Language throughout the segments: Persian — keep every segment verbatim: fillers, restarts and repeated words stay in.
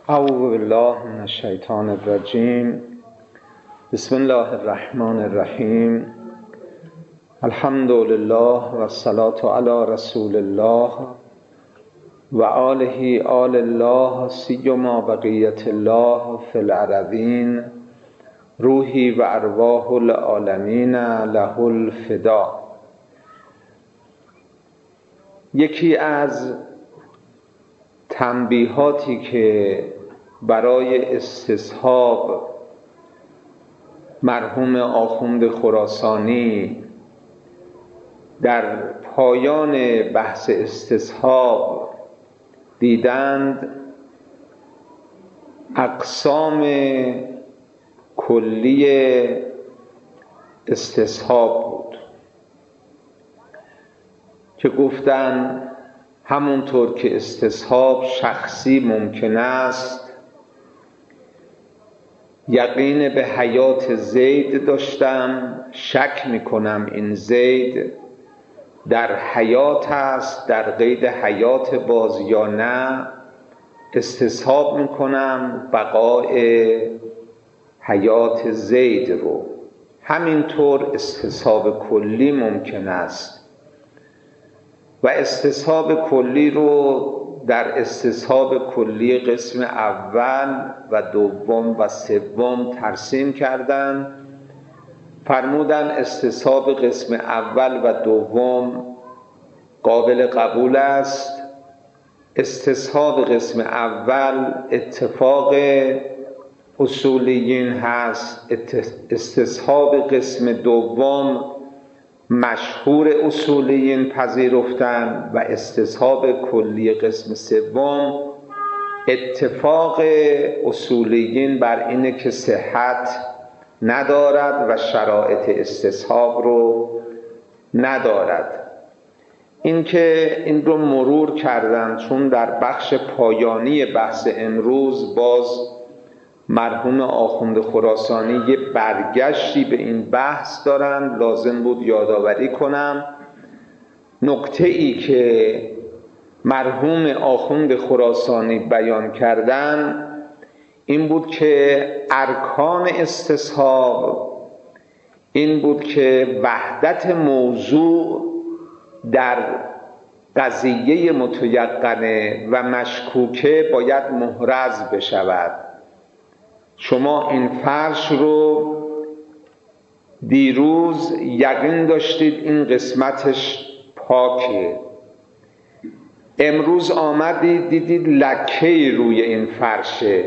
اعوذ بالله من الشیطان الرجیم. بسم الله الرحمن الرحیم. الحمد لله و الصلاة علی رسول الله و آله آل الله سیما بقیت الله فی الارضین روحی و ارواح العالمین له الفدا. یکی از تنبیهاتی که برای استصحاب مرحوم آخوند خراسانی در پایان بحث استصحاب دیدند، اقسام کلی استصحاب بود که گفتن همونطور که استصحاب شخصی ممکن است، یقین به حیات زید داشتم، شک میکنم این زید در حیات است، در قید حیات باز یا نه، استصحاب میکنم بقای حیات زید رو. همینطور استصحاب کلی ممکن است و استصحاب کلی رو در استصحاب کلی قسم اول و دوم و سوم ترسیم کردن. فرمودن استصحاب قسم اول و دوم قابل قبول است. استصحاب قسم اول اتفاق اصولیین هست، استصحاب قسم دوم مشهور اصولیین پذیرفتن و استصحاب کلی قسم سوم اتفاق اصولیین بر اینه که صحت ندارد و شرایط استصحاب رو ندارد. این که این رو مرور کردن چون در بخش پایانی بحث امروز باز مرحوم آخوند خراسانی یه برگشتی به این بحث دارن، لازم بود یادآوری کنم. نکته ای که مرحوم آخوند خراسانی بیان کردن این بود که ارکان استصحاب این بود که وحدت موضوع در قضیه متیقنه و مشکوکه باید محرز بشود. شما این فرش رو دیروز یقین داشتید این قسمتش پاکه، امروز آمدید دیدید لکه‌ای روی این فرشه.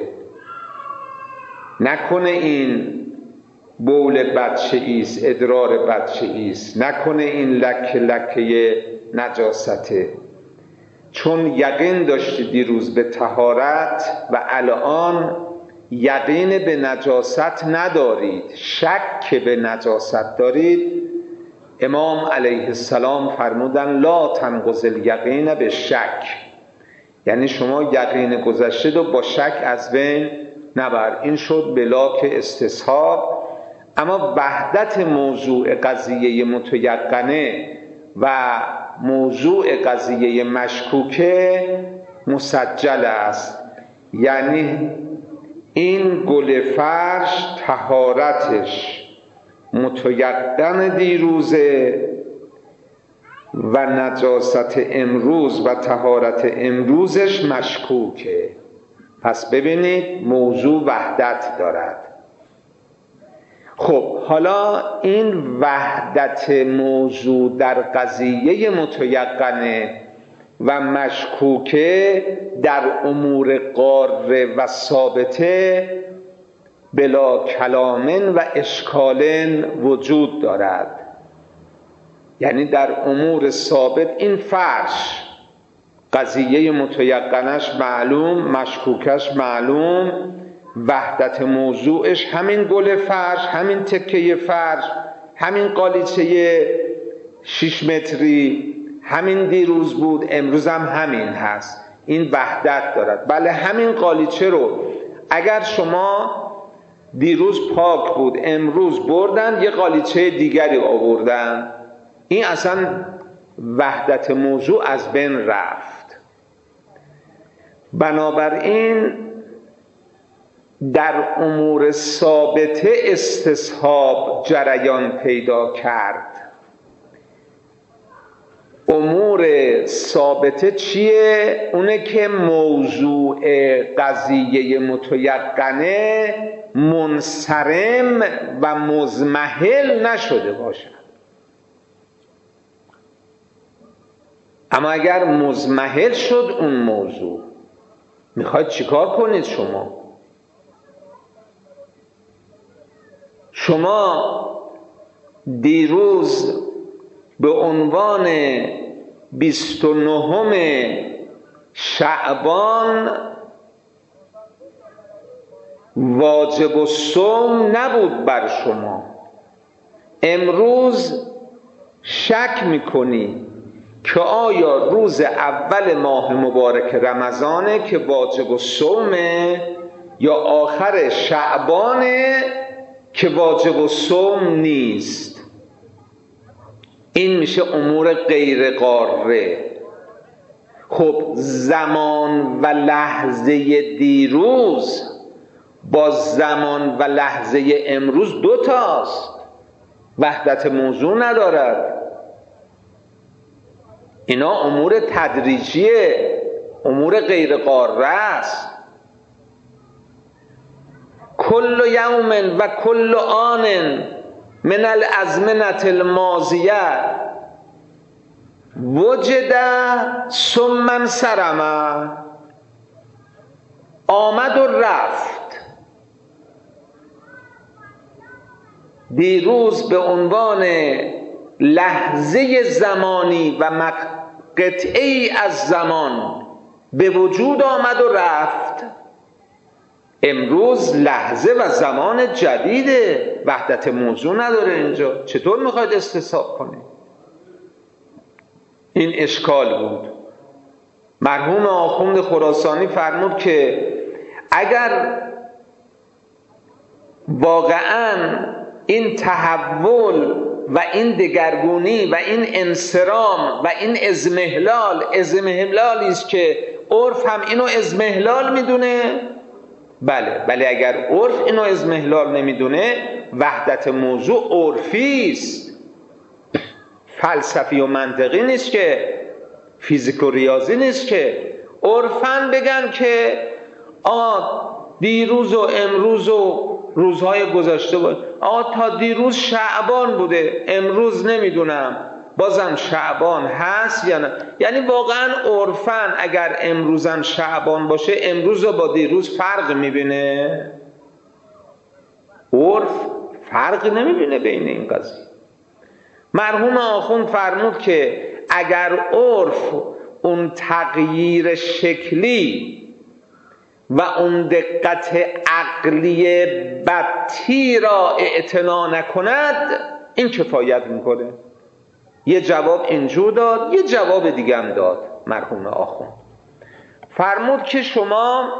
نکنه این بول بچه ایست، ادرار بچه ایست، نکنه این لکه لکه نجاسته. چون یقین داشتید دیروز به طهارت و الان یقین به نجاست ندارید، شک به نجاست دارید، امام علیه السلام فرمودن لا تنقض الیقین به شک، یعنی شما یقین گذشته رو با شک از بین نبر. این شد بلاک استصحاب. اما وحدت موضوع قضیه متیقنه و موضوع قضیه مشکوکه مسجل است، یعنی این گل فرش طهارتش متیقن دیروزه و نجاست امروز و طهارت امروزش مشکوکه. پس ببینید موضوع وحدت دارد. خب حالا این وحدت موضوع در قضیه متیقنه و مشکوکه در امور قاره و ثابته بلا کلامن و اشکالن وجود دارد. یعنی در امور ثابت این فرش قضیه متیقنش معلوم، مشکوکش معلوم، وحدت موضوعش همین گل فرش، همین تکه فرش، همین قالیچه شش متری، همین دیروز بود، امروز هم همین هست. این وحدت دارد. بله همین قالیچه رو اگر شما دیروز پاک بود امروز بردن یه قالیچه دیگری آوردن، این اصلا وحدت موضوع از بین رفت. بنابراین در امور ثابته استصحاب جریان پیدا کرد. امور ثابته چیه؟ اونه که موضوع قضیه متیقنه منصرم و مضمحل نشده باشد. اما اگر مضمحل شد اون موضوع، میخواید چیکار کنید شما؟ شما دیروز به عنوان بیست و نهم شعبان واجب الصوم نبود بر شما، امروز شک میکنی که آیا روز اول ماه مبارک رمضانه که واجب الصومه یا آخر شعبانه که واجب الصوم نیست. این میشه امور غیر قاره. خب زمان و لحظه دیروز با زمان و لحظه امروز دو تاست، وحدت موضوع ندارد. اینا امور تدریجیه، امور غیر قاره است. کل یوم و کل آن من الازمنة الماضیه وجد ثم انصرم. آمد و رفت. دیروز به عنوان لحظه زمانی و قطعی از زمان به وجود آمد و رفت. امروز لحظه و زمان جدیده، وحدت موضوع نداره. اینجا چطور میخواید استصحاب کنید؟ این اشکال بود. مرحوم آخوند خراسانی فرمود که اگر واقعا این تحول و این دگرگونی و این انصرام و این ازمهلال ازمهلالی است که عرف هم اینو ازمهلال میدونه، بله ولی اگر عرف اینو ازمهلال نمیدونه، وحدت موضوع عرفی است، فلسفی و منطقی نیست که، فیزیک و ریاضی نیست که. عرفاً بگن که آقا دیروز و امروز و روزهای گذشته بود، آقا تا دیروز شعبان بوده، امروز نمیدونم بازم شعبان هست یا نه. یعنی واقعا عرفاً اگر امروزم شعبان باشه، امروز رو با دیروز فرق میبینه؟ عرف فرق نمیبینه بین این قضیه. مرحوم آخوند فرمود که اگر عرف اون تغییر شکلی و اون دقت عقلی بطی را اعتنا نکند، این کفایت میکنه. یه جواب اینجور داد، یه جواب دیگه هم داد مرحوم آخوند. فرمود که شما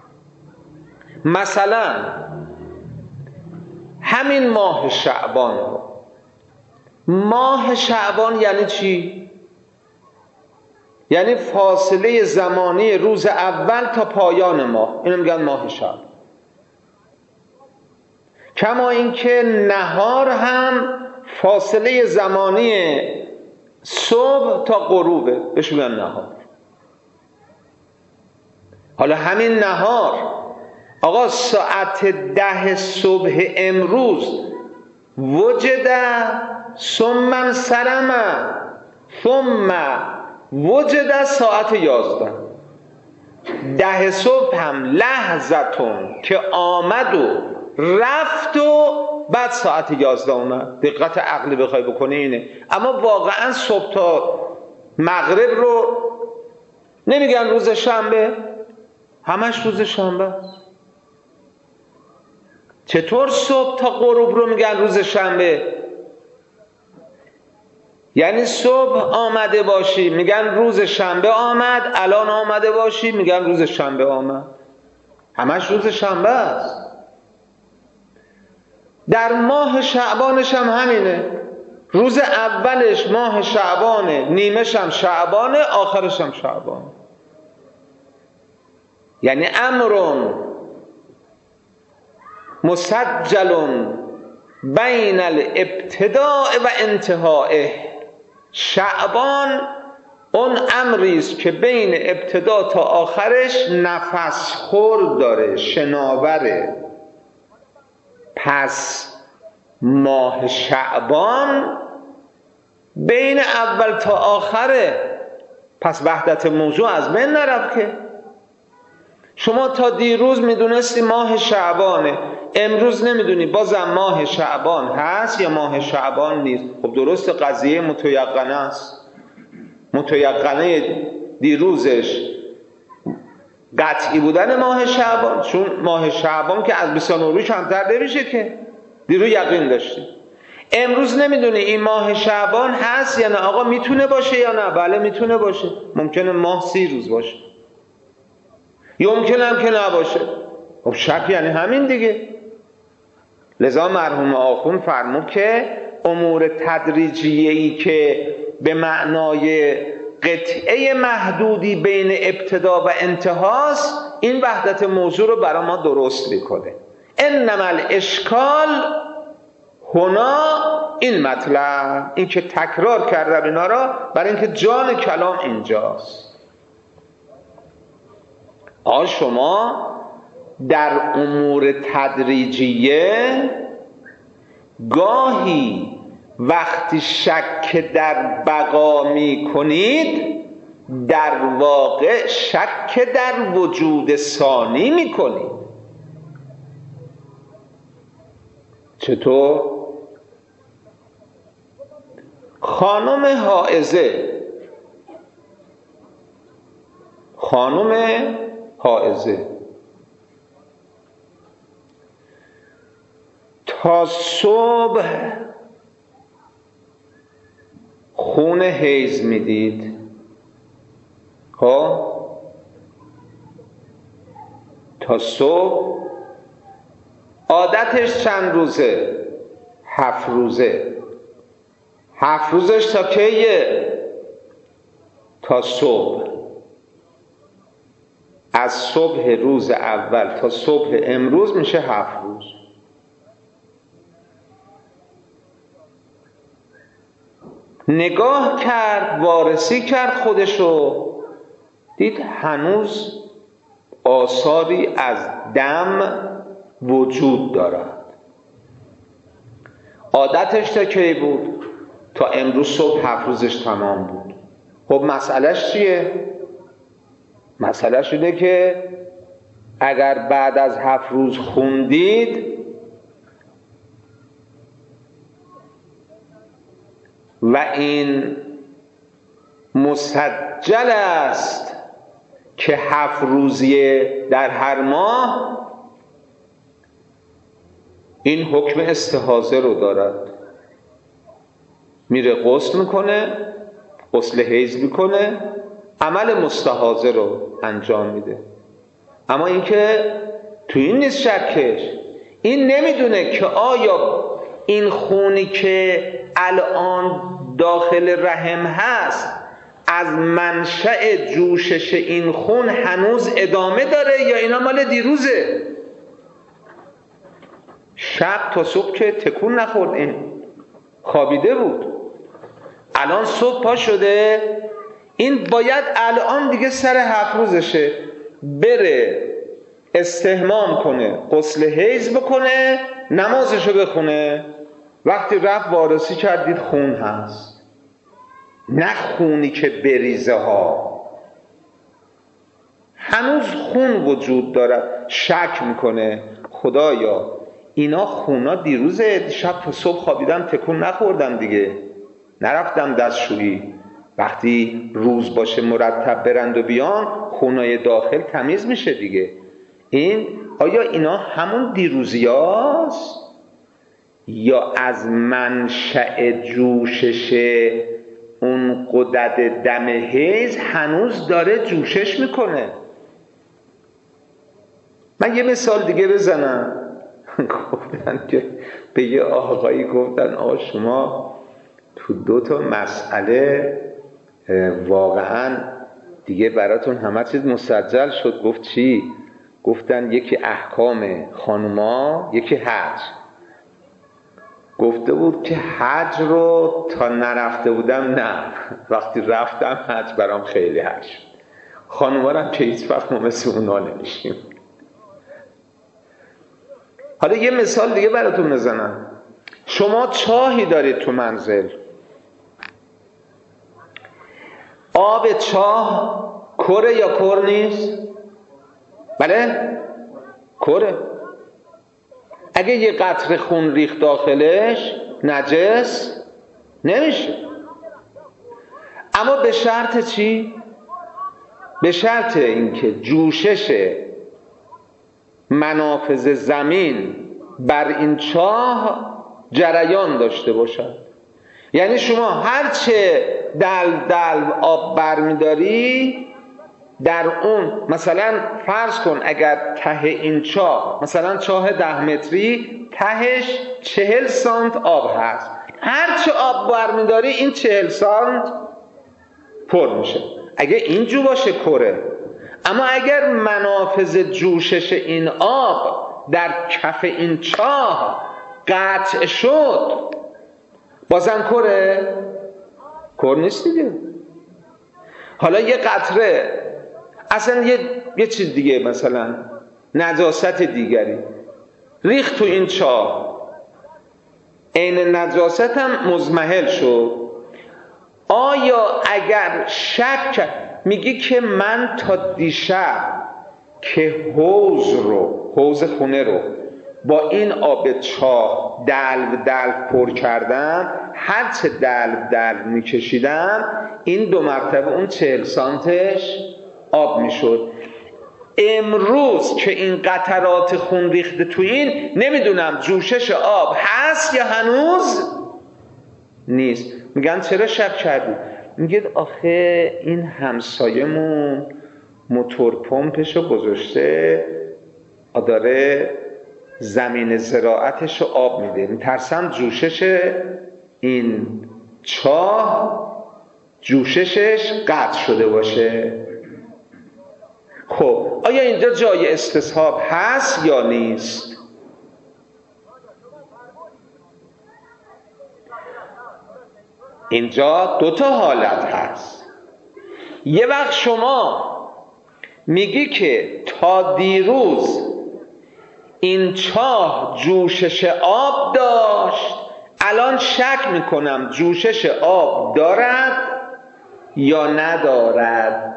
مثلا همین ماه شعبان رو، ماه شعبان یعنی چی؟ یعنی فاصله زمانی روز اول تا پایان ماه، اینو میگن ماه شعبان. کما اینکه نهار هم فاصله زمانی صبح تا غروبه، بهش میگن نهار. حالا همین نهار، آقا ساعت ده صبح امروز وجد ثم انصرم ثم وجد ساعت یازده، ده صبح هم لحظتون که آمد و رفت و بعد ساعت یازده اومد. دقت عقلی بخوای بکنه اینه. اما واقعا صبح تا مغرب رو نمیگن روز شنبه؟ همش روز شنبه است. چطور صبح تا غروب رو میگن روز شنبه؟ یعنی صبح آمده باشی میگن روز شنبه آمد، الان آمده باشی میگن روز شنبه آمد. همش روز شنبه است. در ماه شعبانش هم همینه. روز اولش ماه شعبانه، نیمش هم شعبانه، آخرش هم شعبانه. یعنی امرون مسجل بین الابتداء و انتهائه. شعبان اون امری است که بین ابتدا تا آخرش نفس خور داره، شناوره. پس ماه شعبان بین اول تا آخره، پس وحدت موضوع از بین نرفت که. شما تا دیروز میدونستی ماه شعبانه، امروز نمیدونی بازم ماه شعبان هست یا ماه شعبان نیست. خب درست، قضیه متیقنه است. متیقنه دیروزش قطعی بودن ماه شعبان، چون ماه شعبان که از بیست و نه روز کمتر نمیشه که، دیرو یقین داشتی. امروز نمیدونی این ماه شعبان هست یا نه. آقا میتونه باشه یا نه؟ بله میتونه باشه. ممکنه ماه سی روز باشه، ممکنه هم که نباشه. خب شک یعنی همین دیگه. لذا مرحوم آخوند فرمود که امور تدریجیه‌ای که به معنای قطعه محدودی بین ابتدا و انتهاست، این وحدت موضوع رو برای ما درست میکنه. انما الاشکال هنا، این مطلب، این که تکرار کردم اینا را برای اینکه جان کلام اینجاست. آ شما در امور تدریجیه گاهی وقتی شک در بقا می کنید، در واقع شک در وجود ثانی می کنید. چطور؟ خانم حائزه خانم حائزه تا صبح خون حیض میدید. ها تا صبح عادتش چند روزه؟ هفت روزه. هفت روزش تا کیه؟ تا صبح. از صبح روز اول تا صبح امروز میشه هفت روز. نگاه کرد، وارسی کرد خودشو، دید هنوز آثاری از دم وجود دارد. عادتش تا کی بود؟ تا امروز صبح هفت روزش تمام بود. خب مسئلهش چیه؟ مسئلهش اینه که اگر بعد از هفت روز خوندید و این مسجل است که هفت روزیه در هر ماه، این حکم استحاضه رو دارد. میره غسل میکنه، غسل حیض میکنه، عمل مستحاضه رو انجام میده. اما اینکه تو این نیست شکش، این نمیدونه که آیا این خونی که الان داخل رحم هست از منشأ جوشش این خون هنوز ادامه داره یا اینا مال دیروزه. شب تا صبح که تکون نخورد، این خوابیده بود، الان صبح پا شده، این باید الان دیگه سر هفت روزشه، بره استحمام کنه، غسل حیض بکنه، نمازشو بخونه. وقتی رفت وارسی کردید خون هست، نه خونی که بریزه ها، هنوز خون وجود داره. شک میکنه خدایا اینا خونا دیروز شب تا صبح خوابیدم تکون نخوردم دیگه، نرفتم دستشویی. وقتی روز باشه مرتب برند و بیان، خونای داخل تمیز میشه دیگه. این آیا اینا همون دیروزی هاست یا از منشأ جوشش اون غدد دم حیض هنوز داره جوشش میکنه؟ من یه مثال دیگه بزنم. گفتن که به یه آقایی گفتن آقا شما تو دو تا مسئله واقعا دیگه براتون همه چیز مسجل شد. گفت چی؟ گفتن یکی احکام خانوما، یکی حج. گفته بود که حج رو تا نرفته بودم نه، وقتی رفتم حج برام خیلی حج شد. خانوما هم که هیچ وقت ما مثل اونا نمیشیم. حالا یه مثال دیگه براتون بزنم. شما چاهی دارید تو منزل، آب چاه کره یا کر نیست؟ بله؟ کره. اگه یه قطره خون ریخت داخلش نجس نمیشه، اما به شرط چی؟ به شرط اینکه جوشش منافذ زمین بر این چاه جریان داشته باشد. یعنی شما هرچه دلو دلو آب برمیداری در اون، مثلا فرض کن اگر ته این چاه، مثلا چاه ده متری، تهش چهل سانت آب هست، هرچه آب برمیداری این چهل سانت پر میشه. اگه اینجور باشه کره. اما اگر منافذ جوشش این آب در کف این چاه قطع شد، بازم کره؟ کر نیست دیگه. حالا یه قطره، اصلا یه, یه چیز دیگه، مثلا نجاست دیگری ریخت تو این چاه، عین نجاست هم مزمحل شد، آیا اگر شک میگی که من تا دیشب که حوض رو، حوض خونه رو با این آب چاه دلو دلو پر کردم، هرچه دلو دلو میکشیدم این دو مرتبه اون چهل سانتش آب میشد. امروز که این قطرات خون ریخته تو این، نمیدونم جوشش آب هست یا هنوز نیست. میگن چرا شک کردی؟ میگید آخه این همسایمون موتور پمپشو گذاشته داره زمین زراعتشو آب میده، میترسم جوشش این چاه جوششش قطع شده باشه. خب آیا اینجا جای استصحاب هست یا نیست؟ اینجا دو تا حالت هست. یه وقت شما میگی که تا دیروز این چاه جوشش آب داشت، الان شک میکنم جوشش آب دارد یا ندارد.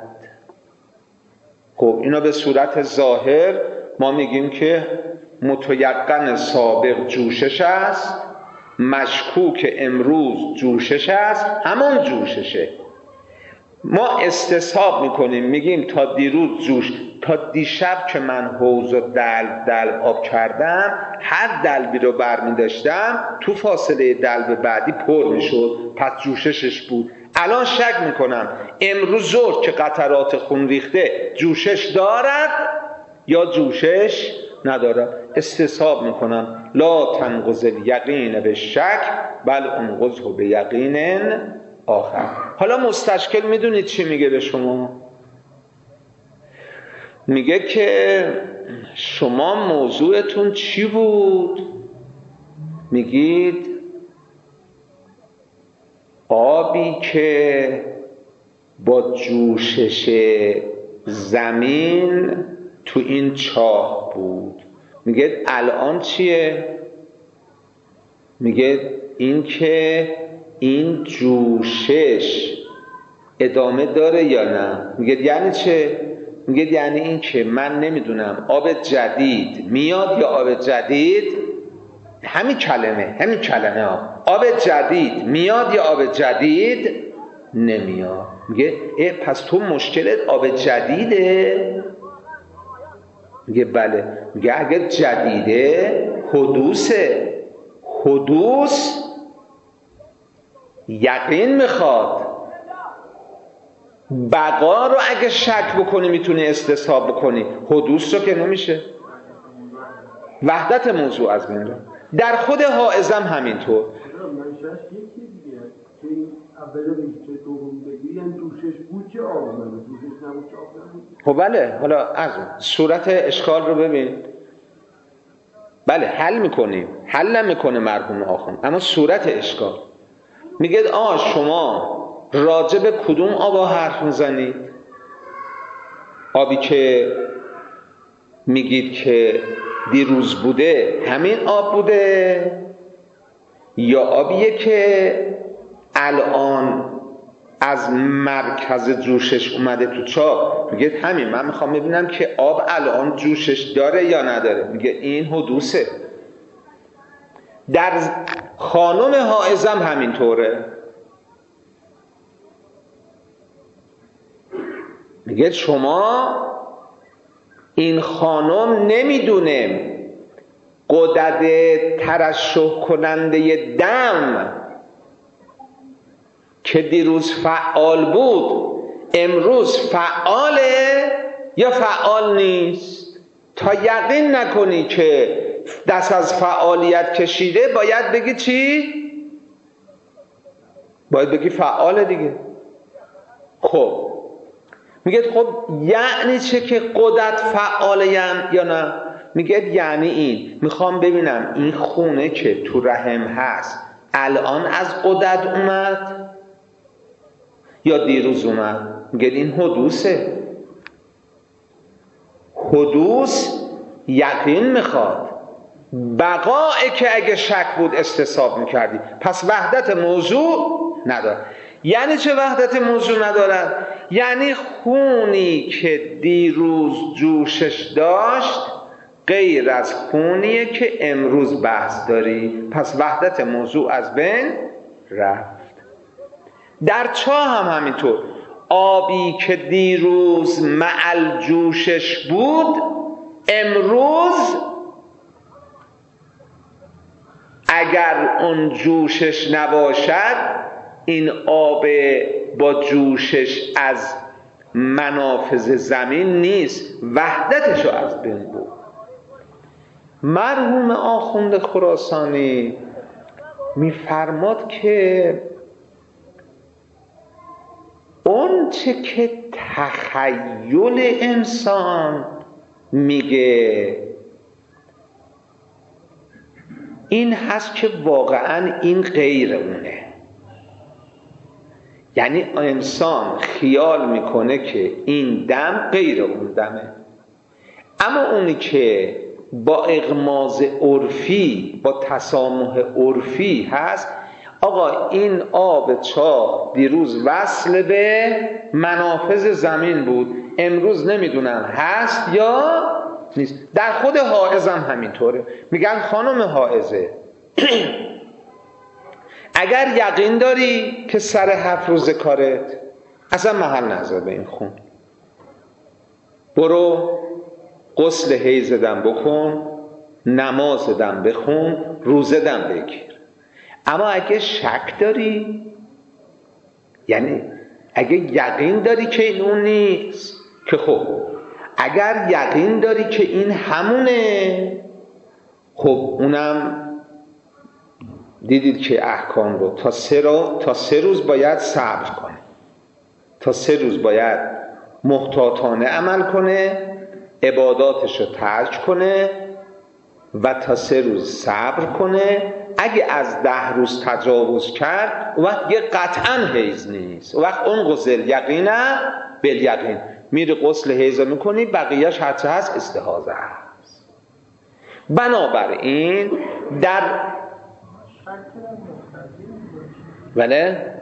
خب اینا به صورت ظاهر ما میگیم که متیقن سابق جوشش است، مشکوک امروز جوشش است، همون جوششه. ما استصحاب میکنیم، میگیم تا دیروز جوش، تا دیشب که من حوض و دلو دلو آب کردم، هر دلوی رو برمیداشتم تو فاصله دلو بعدی پر میشد، پس جوششش بود. الان شک میکنم امروز ظهر که قطرات خون ریخته جوشش دارد یا جوشش ندارد. استصحاب میکنم لا تنقض الیقین به شک بل انقضه به یقین آخر. حالا مستشکل میدونید چی میگه به شما؟ میگه که شما موضوعتون چی بود؟ میگید آبی که با جوشش زمین تو این چاه بود. میگه الان چیه؟ میگه این که این جوشش ادامه داره یا نه. میگه یعنی چه؟ میگه یعنی این که من نمیدونم آب جدید میاد یا آب جدید، همین کلمه همین کلمه ها، آب جدید میاد یا آب جدید نمیاد. میگه اه پس تو مشکلت آب جدیده؟ میگه بله. میگه اگر جدیده حدوثه، حدوث یقین میخواد. بقا رو اگه شک بکنی میتونی استصحاب بکنی، حدوث رو که نمیشه. وحدت موضوع از بین رو در خود حائزم همینطور. اولا میگه دوم بگی یعنی جوشش بود که آب اومده، جوشش نبود که آب نبود. خب بله، حالا از صورت اشکال رو ببین. بله حل میکنیم، حل نمیکنه مرحوم آخوند، اما صورت اشکال میگه آ شما راجع به کدوم آبا حرف میزنید؟ آبی که میگید که دیروز بوده همین آب بوده، یا آبیه که الان از مرکز جوشش اومده تو چاه؟ میگه همین. من میخوام ببینم که آب الان جوشش داره یا نداره. میگه این حدوثه. در خانم حائزم همینطوره. میگه شما این خانم نمیدونه غدد ترشح کننده دم که دیروز فعال بود امروز فعاله یا فعال نیست. تا یقین نکنی که دست از فعالیت کشیده باید بگی چی؟ باید بگی فعاله دیگه. خب میگه خب یعنی چه که غدد فعاله یا نه؟ میگه یعنی این میخوام ببینم این خونه که تو رحم هست الان از غدد اومد یا دیروز اومد. میگه این حدوثه. حدوث یقین میخواد. بقایه که اگه شک بود استصحاب میکردی. پس وحدت موضوع نداره. یعنی چه وحدت موضوع ندارد؟ یعنی خونی که دیروز جوشش داشت غیر از خونیه که امروز بحث داری. پس وحدت موضوع از بین رفت. در چاه هم همینطور. آبی که دیروز معل جوشش بود امروز اگر اون جوشش نباشد این آب با جوشش از منافذ زمین نیست، وحدتشو از بین بود. مرحوم آخوند خراسانی میفرماد که اون چه که تخیل انسان میگه این هست که واقعا این غیر اونه. یعنی انسان خیال میکنه که این دم غیر اون دمه، اما اونی که با اغماض عرفی با تسامح عرفی هست آقا این آب چاه دیروز وصل به منافذ زمین بود امروز نمیدونم هست یا نیست. در خود حائز هم همینطوره. میگن خانم حائزه اگر یقین داری که سر هفت روز کارت اصلا محل نذار به این خون، برو غسل حیض دم بکن، نماز دم بخون، روزه دم بگیر. اما اگه شک داری، یعنی اگه یقین داری که این اون نیست، که خب اگر یقین داری که این همونه، خب اونم دیدید که احکام رو تا سه, رو تا سه روز باید صبر کنه، تا سه روز باید محتاطانه عمل کنه، عباداتش رو ترک کنه و تا سه روز صبر کنه. اگه از ده روز تجاوز کرد اون وقت یه قطعا حیض نیست، اون وقت اون غسل یقینه بالیقین میری غسل حیض میکنی، بقیهش هرچه هست استحاضه هست. بنابراین در بله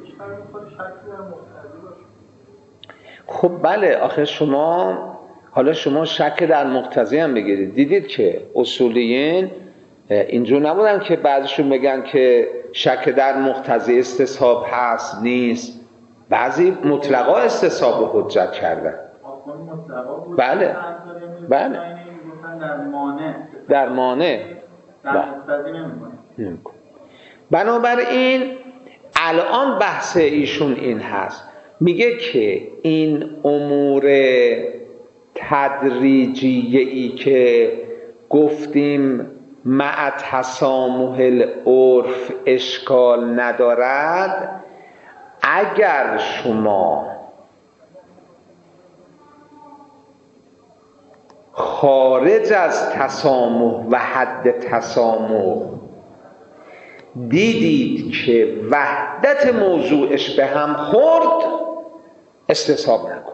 خب بله آخه شما حالا شما شک در مقتضی هم بگیرید. دیدید که اصولیین اینجور نبودن که بعضیشون بگن که شک در مقتضی استصحاب هست نیست، بعضی مطلقا استصحاب رو حجت کردن. بله بله در مانع در مانع در مقتضی نمی‌کنه. بنابراین الان بحث ایشون این هست، میگه که این امور تدریجیه‌ای که گفتیم مع تسامح العرف اشکال ندارد، اگر شما خارج از تسامح و حد تسامح دیدید که وحدت موضوعش به هم خورد، استصحاب نکن.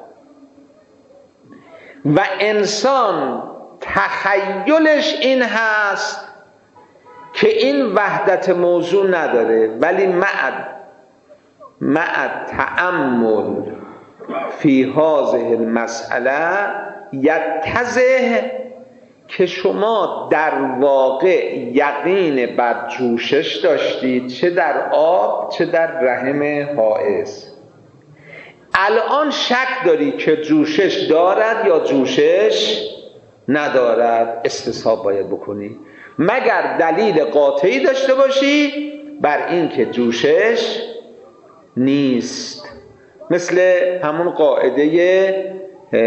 و انسان تخیلش این هست که این وحدت موضوع نداره، ولی مع مع تأمل فی هذه المسئله یتضح که شما در واقع یقین بر جوشش داشتید، چه در آب چه در رحم حائض. الان شک داری که جوشش دارد یا جوشش ندارد، استصحاب باید بکنی، مگر دلیل قاطعی داشته باشی بر این که جوشش نیست. مثل همون قاعده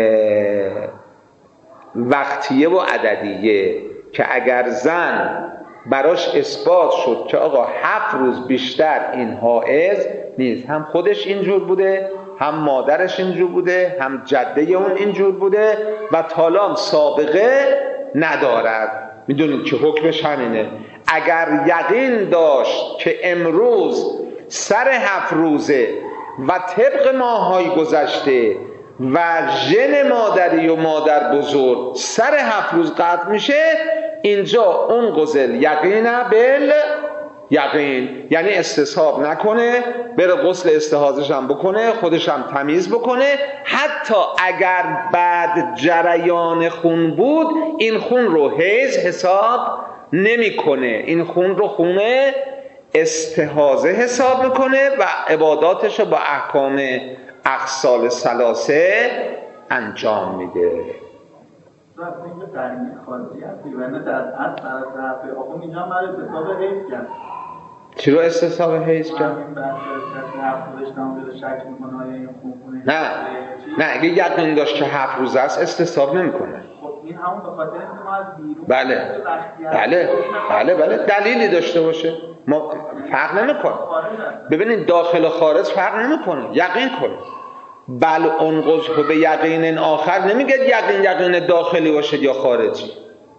وقتیه و عددیه که اگر زن براش اثبات شد که آقا هفت روز بیشتر این حائض نیست، هم خودش اینجور بوده، هم مادرش اینجور بوده، هم جده اون اینجور بوده و تالام سابقه ندارد، میدونید که حکمش همینه. اگر یقین داشت که امروز سر هفت روزه و طبق ماهای گذشته و ژن مادری و مادر بزرگ سر هفت روز قطع میشه، اینجا اون غسل یقینه بل یقین، یعنی استصحاب نکنه، بره غسل استحاضه‌ش هم بکنه، خودش هم تمیز بکنه. حتی اگر بعد جریان خون بود، این خون رو حیض حساب نمیکنه، این خون رو خونه استحاضه حساب میکنه و عباداتش رو با احکام اغسال ثلاثه انجام میده. وقتی اینجا ترمیم خاصی هستی و نه در از طرف طرف آخون اینجا برای استصحاب حیض کرد. چی رو استصحاب حیض کرد؟ این بحث هفت روزش نام بده شک میکنه آیا این خون خونه نه نه اگه یقین داشت که هفت روز است استصحاب نمیکنه. خب این همون به خاطر اینکه ما از بیرون بله بله بله بله دلیلی داشته باشه، ما فرق نمیکنه. ببینید داخل و خارج فرق نمیکنه، یقین کنه. بل انقضه به یقین آخر نمیگه یقین یقین داخلی باشه یا خارجی،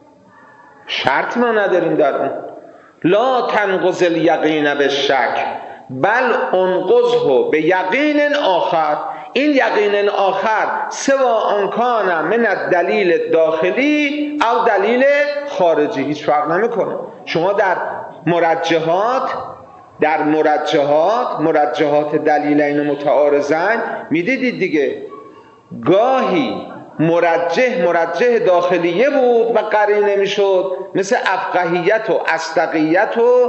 شرط ما نداریم در اون. لا تنقض الیقین بالشک بل انقضه به یقین آخر. این یقین آخر سوا آن کان من الدلیل داخلی او دلیل خارجی، هیچ فرق نمیکنه. شما در مرجحات در مرجحات مرجحات دلیلین متعارضین میدیدید دیگه، گاهی مرجح مرجح داخلیه بود و قرینه میشد، مثل افقهیت و اصدقیت و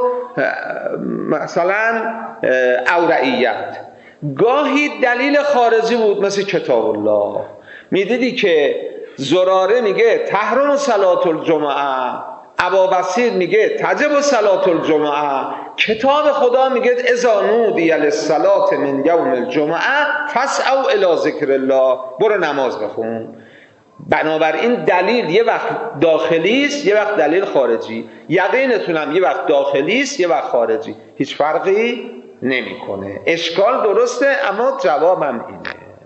مثلا اورعیت. گاهی دلیل خارجی بود مثل کتاب الله، میدیدی که زراره میگه تحرم صلاة الجمعه، ابابصیر میگه تجب صلاة الجمعه، کتاب خدا میگه اذا نودی للصلاة من یوم الجمعه فاسعوا الی ذکر الله، برو نماز بخون. بنابراین دلیل یه وقت داخلی است یه وقت دلیل خارجی، یقینتون هم یه وقت داخلی است یه وقت خارجی، هیچ فرقی نمیکنه. اشکال درسته اما جوابم اینه.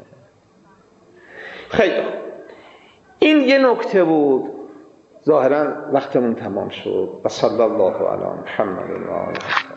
خیلی این یه نکته بود. ظاهرا وقتمون تمام شد و صلی الله علی محمد و آله.